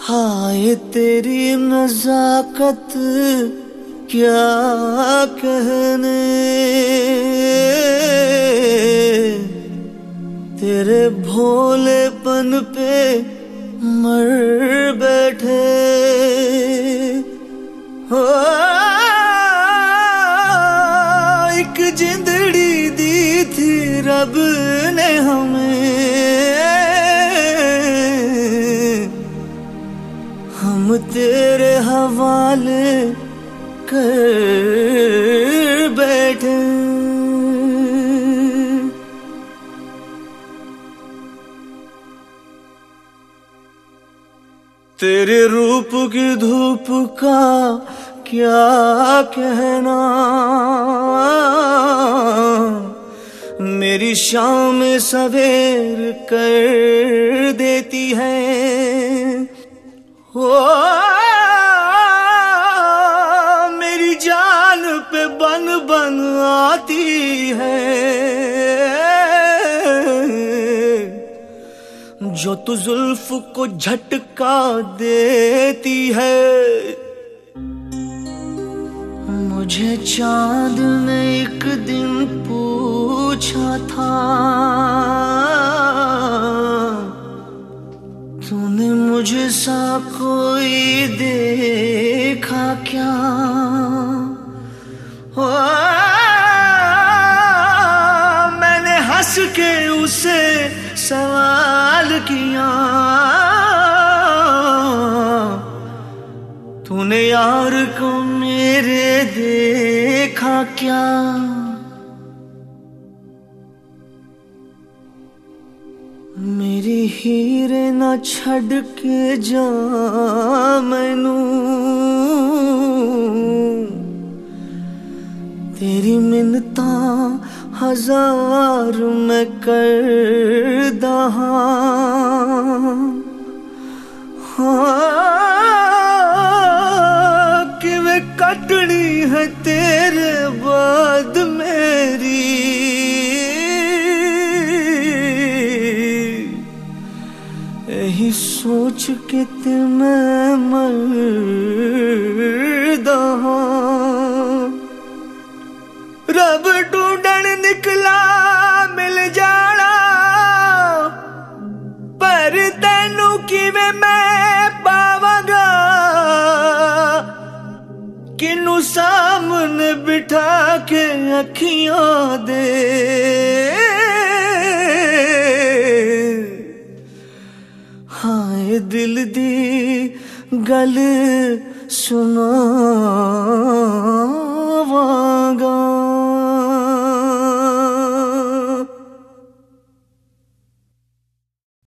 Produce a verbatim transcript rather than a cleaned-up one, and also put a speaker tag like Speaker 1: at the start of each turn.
Speaker 1: हाय तेरी नजाकत क्या कहने, तेरे भोलेपन पे मर बैठे हो। एक जिंदड़ी दी थी रब ने हमें, हम तेरे हवाले कर बैठे। तेरे रूप की धूप का क्या कहना, मेरी शाम सवेर कर देती है हो। मेरी जान पे बन बन आती है, जो तू जुल्फ को झटका देती है। मुझे चांद ने एक दिन पूछा था, तूने मुझे सा कोई देखा क्या हो। मैंने हंस के उसे सवाल किया, तूने यार को मेरे देखा क्या। मेरी हीरे ना छड़ के जा मैनू, तेरी मिन्नता हजार मैं कर दहा। हाँ कि वे कटनी है तेरे बाद मेरी, यही सोच के ते मैं मरदा। रब ढूंढन निकला मिल जाना, पर तेनू किवें मैं पावांगा। किनू सामने बिठा के अखियां दे, हाय दिल दी गल सुना।